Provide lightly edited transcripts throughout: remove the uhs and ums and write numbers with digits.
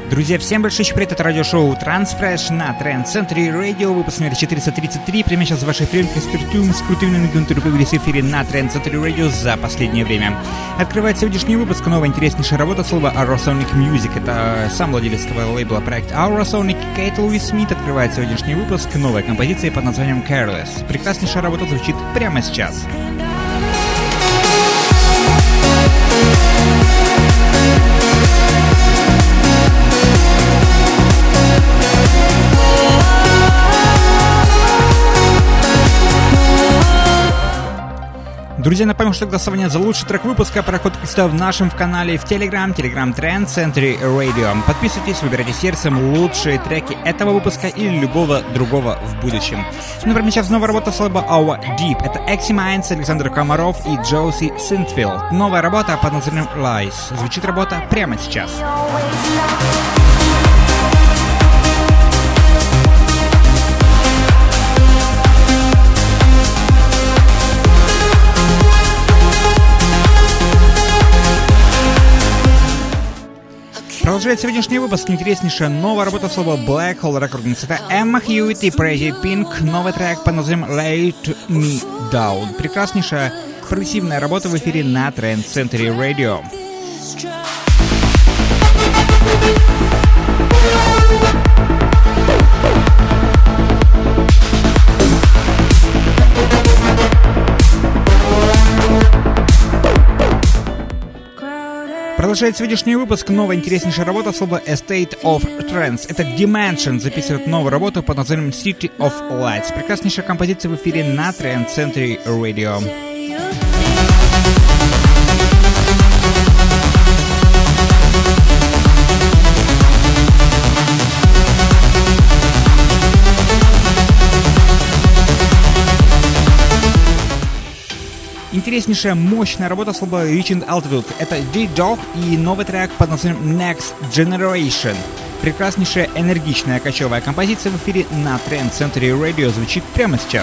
Друзья, всем большой привет, это радиошоу Transfresh на Trend Century Radio, выпуск номер 433. Прямо сейчас в вашей приемке Спиртум с крутыми новинками, которые появились в эфире на Trend Century Radio за последнее время. Открывает сегодняшний выпуск новая интереснейшая работа слова Aurosonic Music. Это сам владелец этого лейбла, проект Aurosonic, Кейт Луис Смит. Открывает сегодняшний выпуск новой композиции под названием Careless. Прекраснейшая работа звучит прямо сейчас. Друзья, напомню, что голосование за лучший трек выпуска проходит в нашем канале в Telegram Trend Century Radio. Подписывайтесь, выбирайте сердцем лучшие треки этого выпуска или любого другого в будущем. Например, сейчас новая работа с лейбла Our Deep. Это Exy Minds, Александр Комаров и Джоуси Синтфилд. Новая работа под названием Lies. Звучит работа прямо сейчас. Продолжает сегодняшний выпуск интереснейшая новая работа слова Black Hole Recordings. Это Эмма Хьюитт и Pretty Pink. Новый трек под названием Lay Me Down. Прекраснейшая прогрессивная работа в эфире на Trend Century Radio. Продолжает сегодняшний выпуск новая интереснейшая работа слова A State of Trance. Это Dimension записывает новую работу под названием City of Lights. Прекраснейшая композиция в эфире на Trend Century Radio. Интереснейшая, мощная работа слова Reaching Altitude. Это D-Dog и новый трек под названием Next Generation. Прекраснейшая, энергичная, кочевая композиция в эфире на Trend Century Radio звучит прямо сейчас.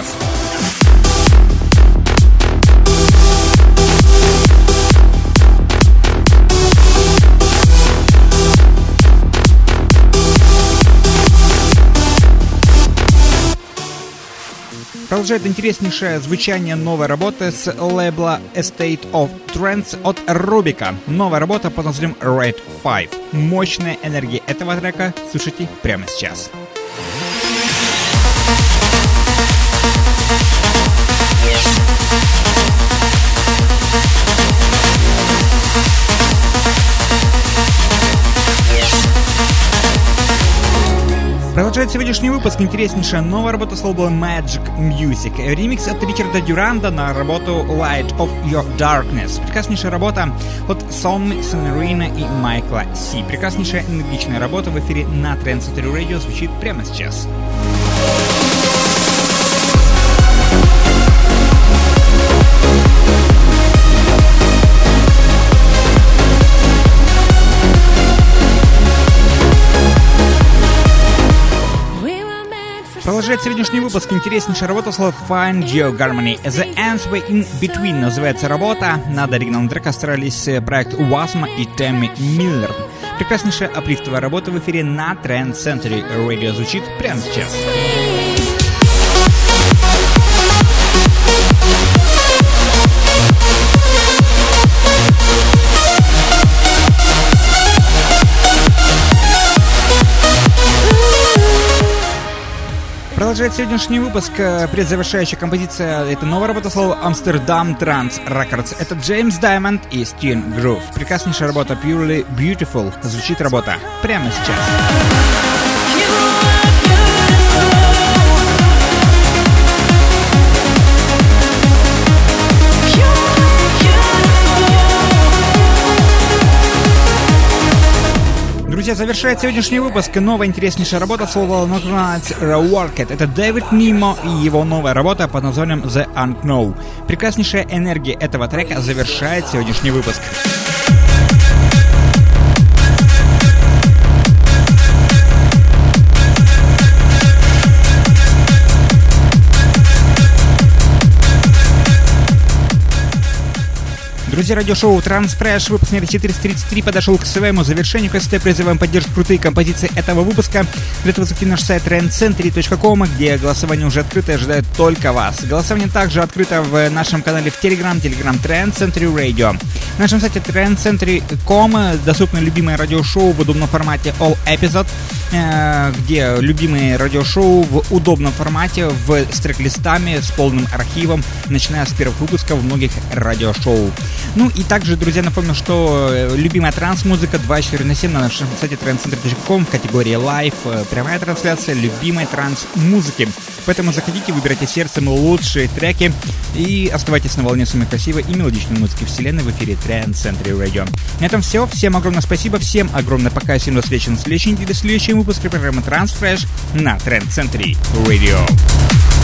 Продолжает интереснейшее звучание новой работы с лейбла A State of Trance от Рубика. Новая работа под названием Red 5. Мощная энергия этого трека слушайте прямо сейчас. Продолжает сегодняшний выпуск интереснейшая новая работа с лейбла Magic Music. Ремикс от Ричарда Дюранда на работу Light of Your Darkness. Прекраснейшая работа от Сонны, Санерина и Майкла Си. Прекраснейшая энергичная работа в эфире на Trend Century Radio звучит прямо сейчас. Продолжает сегодняшний выпуск интереснейшая работа слова Fine Geoharmony. The Answer in Between называется работа. Над оригинальным треком старались проект Уасма и Тэмми Миллер. Прекраснейшая аплифтовая работа в эфире на Trend Century Radio звучит прямо сейчас. Продолжает сегодняшний выпуск предзавершающая композиция. Это новая работа слова Amsterdam Trance Records. Это Джеймс Даймонд и Steve Groove. Прекраснейшая работа Purely Beautiful. Звучит работа прямо сейчас. Друзья, завершает сегодняшний выпуск новая интереснейшая работа слова Nocturnal Reworked. Это Дэвид Нимо и его новая работа под названием The Unknown. Прекраснейшая энергия этого трека завершает сегодняшний выпуск. Друзья, радиошоу Transfresh, выпуск номер 433 подошел к своему завершению. Кстати, призываем поддержать крутые композиции этого выпуска. Для этого заходите на наш сайт trendcentury.com, где голосование уже открыто и ожидает только вас. Голосование также открыто в нашем канале в Telegram Trend Century Radio. На нашем сайте trendcentury.com доступны любимые радиошоу в удобном формате All Episode, где любимые радиошоу в удобном формате с трек-листами, с полным архивом, начиная с первых выпусков многих радиошоу. Ну и также, друзья, напомню, что любимая транс-музыка 24/7 на нашем сайте trendcentry.com в категории Live, прямая трансляция любимой транс-музыки. Поэтому заходите, выбирайте сердцем лучшие треки и оставайтесь на волне самой красивой и мелодичной музыки вселенной в эфире Trend Century Radio. На этом все. Всем огромное спасибо, всем огромное пока, всем до встречи на следующей неделе, в следующем выпуске программы Transfresh на Trend Century Radio.